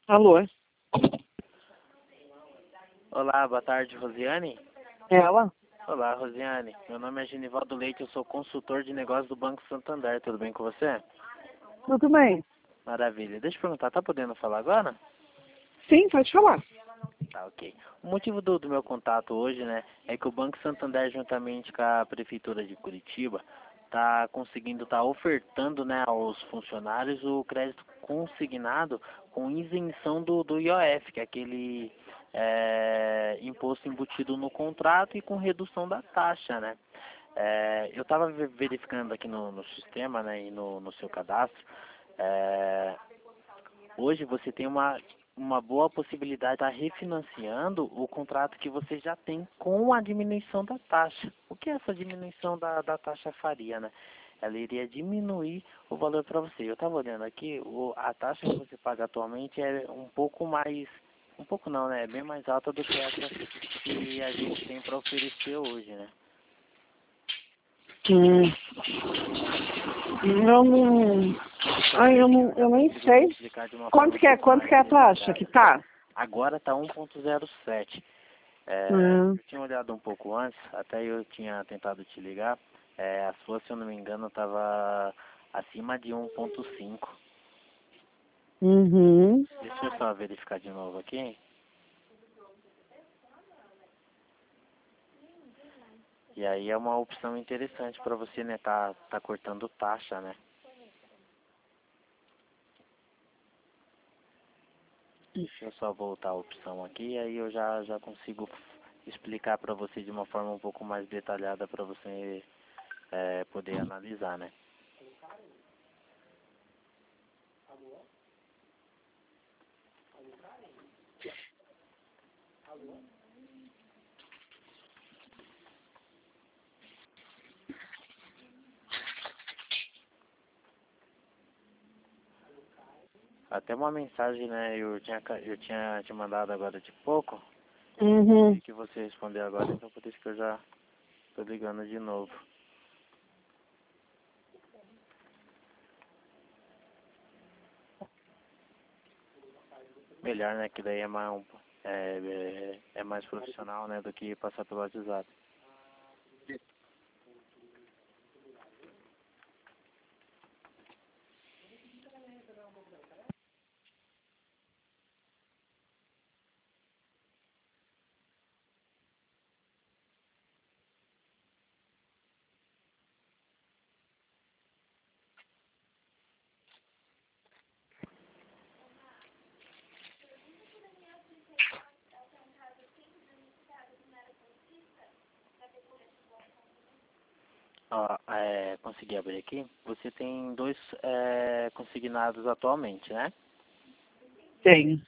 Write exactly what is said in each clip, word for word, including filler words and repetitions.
Alô? Olá, boa tarde, Rosiane. Ela? Olá, Rosiane. Meu nome é Genivaldo Leite, eu sou consultor de negócios do Banco Santander. Tudo bem com você? Tudo bem? Maravilha. Deixa eu perguntar, tá podendo falar agora? Sim, pode falar. Tá, ok. O motivo do, do meu contato hoje, né, é que o Banco Santander, juntamente com a Prefeitura de Curitiba, tá conseguindo, tá ofertando, né, aos funcionários o crédito consignado com isenção do, do I O F, que é aquele é, imposto embutido no contrato, e com redução da taxa, né. É, eu estava verificando aqui no, no sistema, né, e no, no seu cadastro. é, Hoje você tem uma, uma boa possibilidade de estar refinanciando o contrato que você já tem com a diminuição da taxa. O que essa diminuição da, da taxa faria, né? Ela iria diminuir o valor para você. Eu estava olhando aqui, o, a taxa que você paga atualmente é um pouco mais, um pouco não, né? É bem mais alta do que essa que a gente tem para oferecer hoje, né? Hum. Eu não... Ai, eu, não, eu nem Consigo te sei. explicar de uma forma Quanto um que é, pouco quanto mais que é a taxa detalhada. que tá? Agora está um ponto zero sete. É, Hum. eu tinha olhado um pouco antes, até eu tinha tentado te ligar. É, a sua, se eu não me engano, estava acima de um ponto cinco. Uhum. Deixa eu só verificar de novo aqui. E aí é uma opção interessante para você, né? Tá, tá cortando taxa, né? Deixa eu só voltar a opção aqui, aí eu já, já consigo explicar para você de uma forma um pouco mais detalhada para você é, poder analisar, né? Até uma mensagem, né? Eu tinha, ca- eu tinha te mandado agora de pouco. Uhum. E que você respondeu agora, então por isso que eu já tô ligando de novo. Melhor, né? Que daí é mais, um, é, é, é mais profissional, né? Do que passar pelo WhatsApp. Ó, é, consegui abrir aqui. Você tem dois é, consignados atualmente, né? Tenho.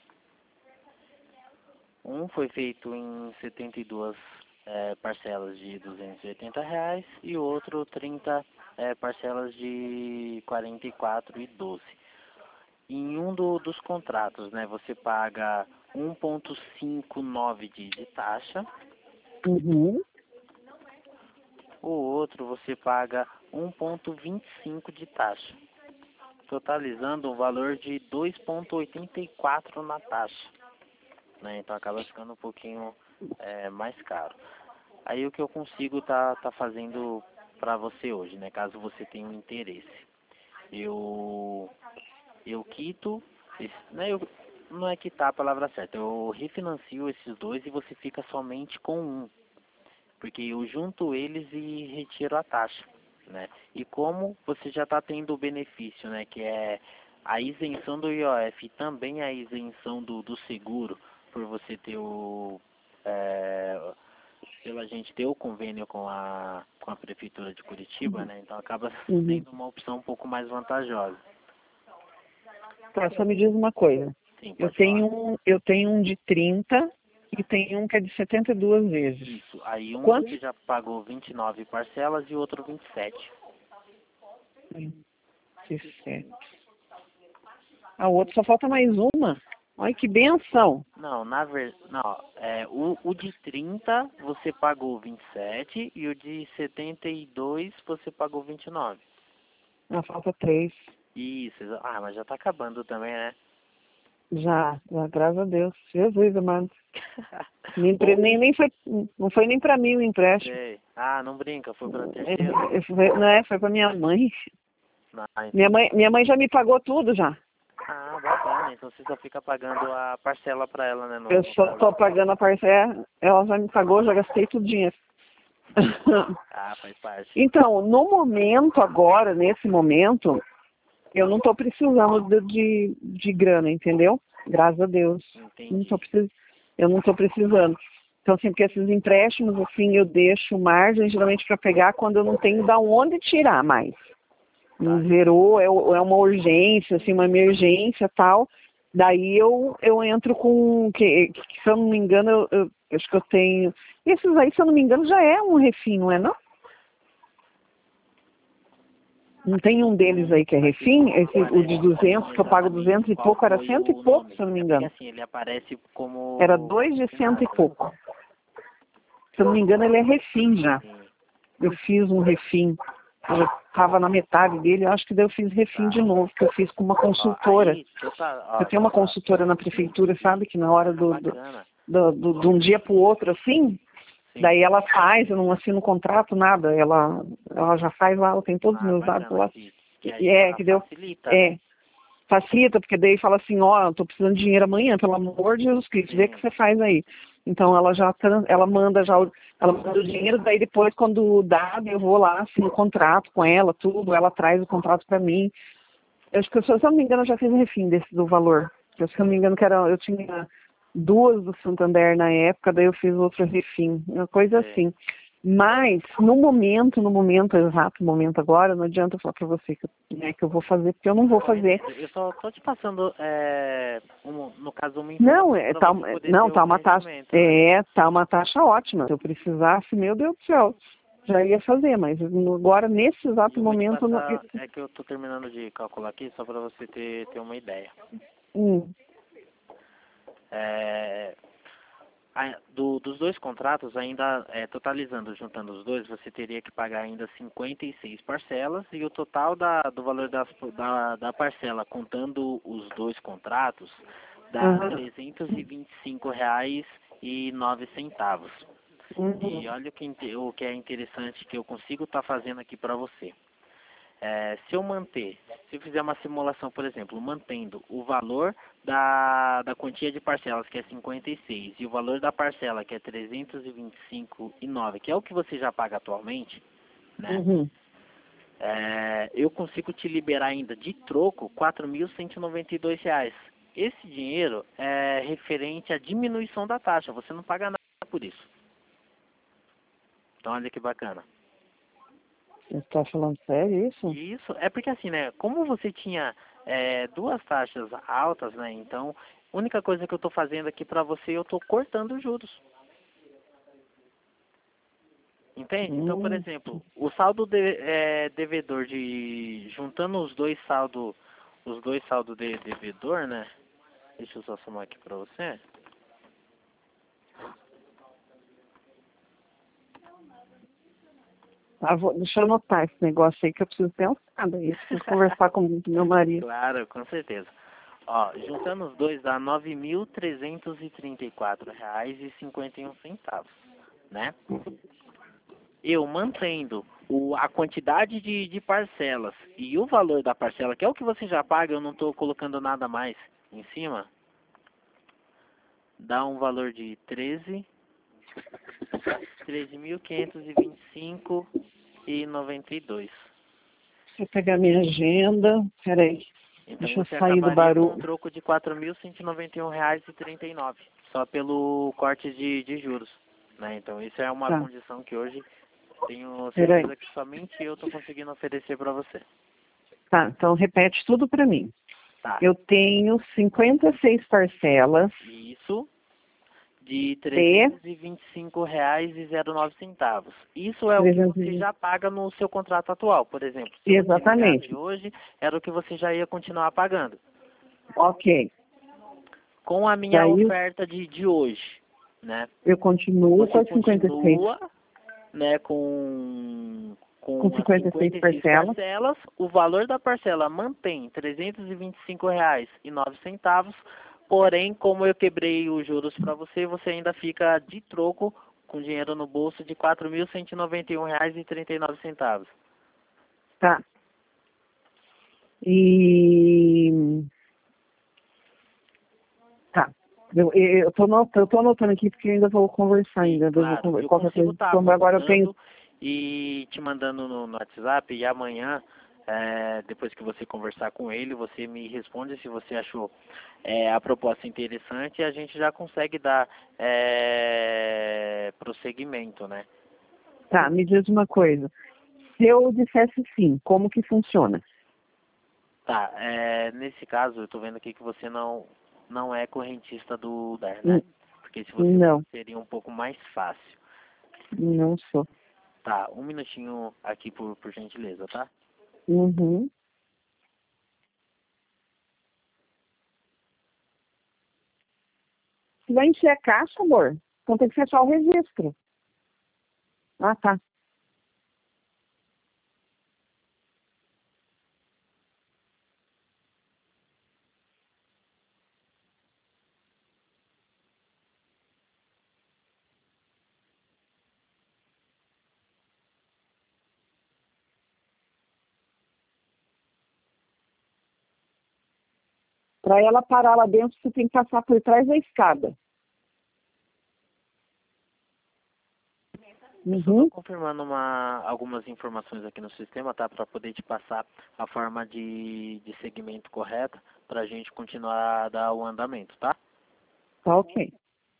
Um foi feito em setenta e duas é, parcelas de duzentos e oitenta reais e o outro trinta é, parcelas de quarenta e quatro e doze. Em um do, dos contratos, né, você paga um ponto cinquenta e nove de, de taxa, Uhum. o outro você paga um ponto vinte e cinco de taxa, totalizando um valor de dois ponto oitenta e quatro na taxa, né, então acaba ficando um pouquinho é, mais caro. Aí o que eu consigo tá, tá fazendo para você hoje, né, caso você tenha um interesse. Eu, eu quito, esse, né, eu, não é quitar a palavra certa, eu refinancio esses dois e você fica somente com um, porque eu junto eles e retiro a taxa, né? E como você já está tendo o benefício, né, que é a isenção do I O F e também a isenção do, do seguro, por você ter o... É, pela gente ter o convênio com a, com a Prefeitura de Curitiba, né? Então acaba Uhum. sendo uma opção um pouco mais vantajosa. Tá, só me diz uma coisa. Sim, Eu pode falar. tenho um, eu tenho um de trinta e tenho um que é de setenta e duas vezes. Isso. Aí um Quanto? você já pagou vinte e nove parcelas e o outro vinte e sete. dezessete. A outra só falta mais uma. Olha que benção. Não, na verdade, não, é, o, o de trinta você pagou vinte e sete e o de setenta e dois você pagou vinte e nove. Ah, falta três. Isso, exa- ah, mas já tá acabando também, né? Já, já, graças a Deus. Jesus, amado. Nem, nem, nem foi, não foi nem pra mim o empréstimo. Sei. Ah, não brinca, foi pra É, terceiro? é, foi, não é, foi pra minha mãe. Ah, Minha entendi. mãe, minha mãe já me pagou tudo já. Ah, bacana. Então você só fica pagando a parcela pra ela, né? No, Eu no só caso. tô pagando a parcela, ela já me pagou, já gastei tudo dinheiro. Ah, faz parte. Então, no momento agora, nesse momento, eu não tô precisando de, de, de grana, entendeu? Graças a Deus. Não tô Entendi. precis... Eu não tô precisando. Então, assim, porque esses empréstimos, assim, eu deixo margem geralmente para pegar quando eu não tenho da onde tirar mais. Não Tá. zerou, é, é uma urgência, assim, uma emergência tal. Daí eu, eu entro com, que, que, se eu não me engano, eu, eu acho que eu tenho... Esses aí, se eu não me engano, já é um refim, não é não? Não tem um deles aí que é refim? Esse, o de duzentos, que eu pago duzentos e pouco, era cento e pouco, se eu não me É porque engano. assim, ele aparece como Era dois de cento e combinado, né? pouco. Se eu não me engano, ele é refim já. Sim. Eu fiz um refim. Eu estava na metade dele, eu acho que daí eu fiz refim de novo, que eu fiz com uma Ó, consultora. aí, total, Eu ó, tenho uma consultora na prefeitura, sabe? Que na hora ah, do, do, bacana. do, do- de um dia para o outro, assim, Sim. daí ela faz, eu não assino contrato, nada. Ela, ela já faz lá, ela tem todos os Ah, meus dados bacana lá. que, que E aí é, fa- que deu. facilita, né? É, facilita, porque daí fala assim, ó, eu tô precisando de dinheiro amanhã, pelo amor de Jesus Cristo, vê o que Sim. você faz aí. Então ela já tran- ela manda já o, ela manda o dinheiro, daí depois quando dá, eu vou lá, assino o contrato com ela, tudo, ela traz o contrato para mim. Eu acho que eu, se eu não me engano, eu já fiz um refim desse do valor. Eu, se eu não me engano, que era, eu tinha duas do Santander na época, daí eu fiz outro refim, uma coisa Sim. assim. Mas, no momento, no momento, exato momento agora, não adianta eu falar pra você que, eu- né, que eu vou fazer, porque eu não vou fazer. Correto. Eu só tô te passando, é, um, no caso, uma Não, informação é, para tá, você poder não, ter o tá uma taxa, conhecimento, né? é, tá uma taxa ótima. Se eu precisasse, meu Deus do céu, já ia fazer, mas no- agora, nesse E exato eu vou te momento, não, passar, é que eu tô terminando de calcular aqui, só para você ter, ter uma ideia. hum, É, a- do- dos dois contratos, ainda é, totalizando, juntando os dois, você teria que pagar ainda cinquenta e seis parcelas e o total da, do valor das, da, da parcela, contando os dois contratos, dá aham, trezentos e vinte e cinco reais e nove centavos. uhum, E olha o que, inte- o que é interessante que eu consigo estar fazendo aqui para você. É, se eu manter, se eu fizer uma simulação, por exemplo, mantendo o valor da, da quantia de parcelas, que é cinquenta e seis, e o valor da parcela, que é trezentos e vinte e cinco e nove, que é o que você já paga atualmente, né? uhum. É, eu consigo te liberar ainda de troco quatro mil cento e noventa e dois reais. Esse dinheiro é referente à diminuição da taxa, você não paga nada por isso. Então olha que bacana. Você está falando sério isso? Isso, é porque assim, né, como você tinha é, duas taxas altas, né, então, a única coisa que eu estou fazendo aqui para você, eu estou cortando os juros. Entende? Então, por Hum, exemplo, o saldo de, é, devedor de, juntando os dois saldo, os dois saldo de devedor, né, deixa eu só somar aqui para você. ah, vou, deixa eu anotar esse negócio aí que eu preciso pensar daí. Preciso conversar com o meu marido. Claro, com certeza. Ó, juntando os dois dá nove mil trezentos e trinta e quatro reais e cinquenta e um centavos, né? Eu mantendo o, a quantidade de, de parcelas e o valor da parcela, que é o que você já paga, eu não estou colocando nada mais em cima, dá um valor de treze, treze mil quinhentos e vinte e cinco e noventa e dois. Deixa eu pegar minha agenda. Peraí. Então Deixa eu você sair do acabaria com um barulho. troco de quatro mil cento e noventa e um reais e trinta e nove, só pelo corte de, de juros, né? Então isso é uma Tá. condição que hoje tenho Peraí. certeza que somente eu estou conseguindo oferecer para você. Tá, então repete tudo para mim. Tá? Eu tenho cinquenta e seis parcelas Isso de de trezentos e vinte e cinco reais e zero nove centavos. Isso é o que trezentos e você vinte. já paga no seu contrato atual, por exemplo. Se eu não te ligasse Exatamente. hoje, era o que você já ia continuar pagando. Ok. Com a minha Daí oferta de, de hoje, né? eu continuo com Você as cinquenta e seis. continua, né, com Com com as cinquenta e seis cinquenta e seis parcelas. parcelas, o valor da parcela mantém trezentos e vinte e cinco reais e nove centavos, Porém, como eu quebrei os juros para você, você ainda fica de troco com dinheiro no bolso de quatro mil cento e noventa e um reais e trinta e nove centavos. Tá. E... Tá. Eu, eu, eu, tô anotando, eu tô anotando aqui porque eu ainda vou conversar ainda. Eu vou Claro, conver- eu qualquer consigo coisa. estar Como agora eu tenho... montando e te mandando no, no WhatsApp, e amanhã, é, depois que você conversar com ele, você me responde se você achou é, a proposta interessante, e a gente já consegue dar é, prosseguimento, né? Tá, me diz uma coisa. Se eu dissesse sim, como que funciona? Tá, é, nesse caso, eu tô vendo aqui que você não, não é correntista do D A R, né? N- Porque se você Não, seria um pouco mais fácil. não sou. Tá, um minutinho aqui por, por gentileza, tá? Uhum. Você vai encher a caixa, amor? Então tem que fechar o registro. Ah, tá. Para ela parar lá dentro, você tem que passar por trás da escada. Eu só estou Uhum. confirmando uma, algumas informações aqui no sistema, tá? Para poder te passar a forma de, de segmento correta para a gente continuar a dar o andamento, tá? Tá ok.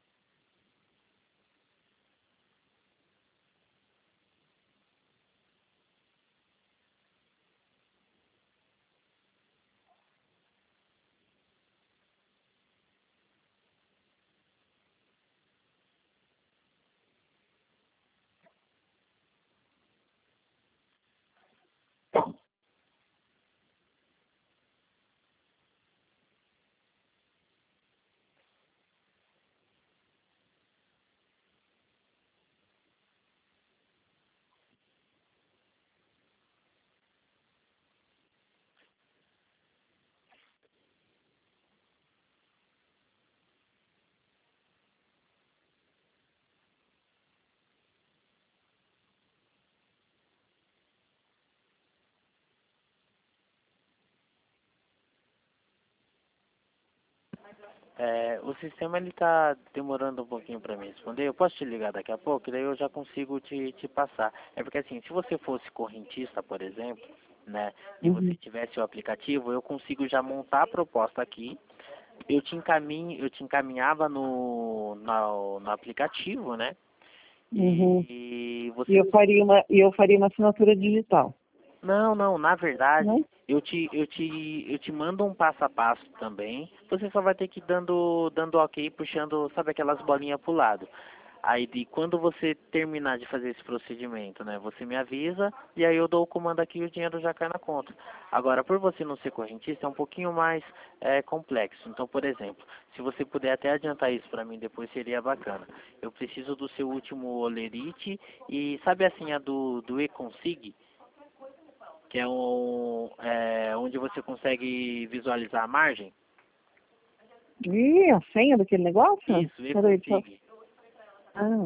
É, o sistema ele está demorando um pouquinho para me responder. Eu posso te ligar daqui a pouco, daí eu já consigo te, te passar. É porque assim, se você fosse correntista, por exemplo, né, e você Uhum. tivesse o aplicativo, eu consigo já montar a proposta aqui. Eu te encaminho, eu te encaminhava no, no, no aplicativo, né? Uhum. E E você eu faria uma, e eu faria uma assinatura digital. não, não, na verdade, Não? eu te, eu te, eu te mando um passo a passo também. Você só vai ter que ir dando, dando ok, puxando, sabe aquelas bolinhas pro lado. Aí de quando você terminar de fazer esse procedimento, né, você me avisa e aí eu dou o comando aqui e o dinheiro já cai na conta. Agora, por você não ser correntista, é um pouquinho mais é, complexo. Então, por exemplo, se você puder até adiantar isso para mim depois, seria bacana. Eu preciso do seu último olerite e sabe assim a do, do e-consig? Que é, um, é onde você consegue visualizar a margem. Ih, a senha daquele negócio? Isso, Peraí, só... e-config. Ah,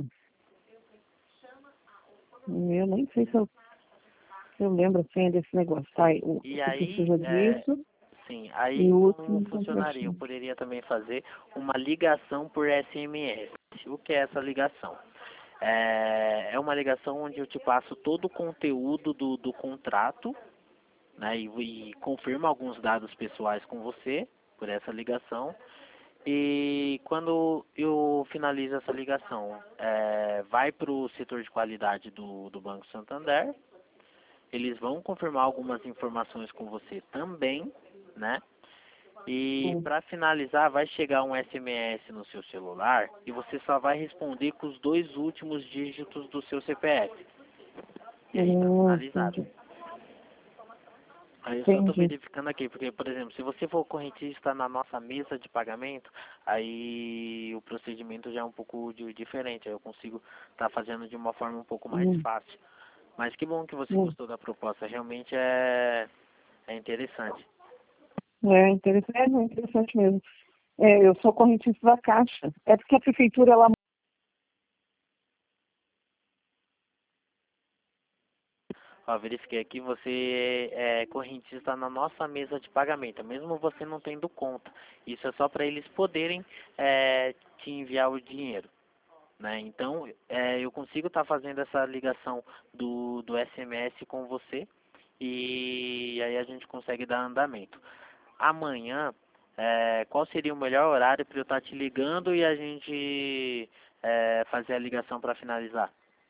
eu nem sei se eu, se eu lembro a senha desse negócio. Tá, Sim. o- E você aí, precisa é, disso sim, e aí o como último funcionaria? Eu contratinho. poderia também fazer uma ligação por S M S. O que é essa ligação? É, é uma ligação onde eu te passo todo o conteúdo do, do contrato, né, e, e confirmo alguns dados pessoais com você por essa ligação. E quando eu finalizo essa ligação, é, vai para o setor de qualidade do, do Banco Santander, eles vão confirmar algumas informações com você também, né? E Hum, para finalizar, vai chegar um S M S no seu celular e você só vai responder com os dois últimos dígitos do seu C P F. E aí está hum, finalizado. entendi. Aí eu só estou Entendi. verificando aqui, porque, por exemplo, se você for correntista na nossa mesa de pagamento, aí o procedimento já é um pouco de, diferente, aí eu consigo estar fazendo de uma forma um pouco mais Hum, fácil. Mas que bom que você hum. gostou da proposta, realmente é, é interessante. É interessante, é, não, interessante mesmo. É, eu sou correntista da Caixa. É porque a prefeitura, ela... Ó, verifiquei aqui, você é correntista na nossa mesa de pagamento, mesmo você não tendo conta. Isso é só para eles poderem é, te enviar o dinheiro, né? Então, é, eu consigo estar fazendo essa ligação do, do S M S com você e aí a gente consegue dar andamento. Amanhã, é, qual seria o melhor horário para eu estar te ligando e a gente é, fazer a ligação para finalizar?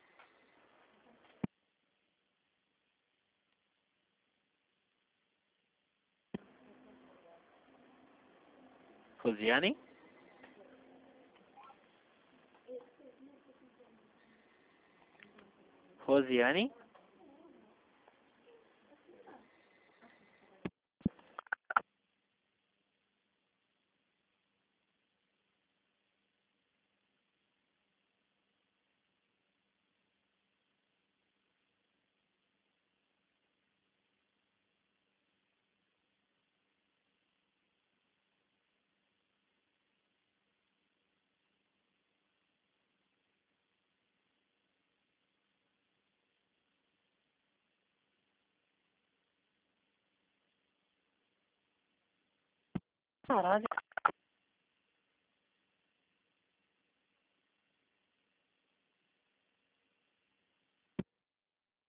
Rosiane? Rosiane? Caralho.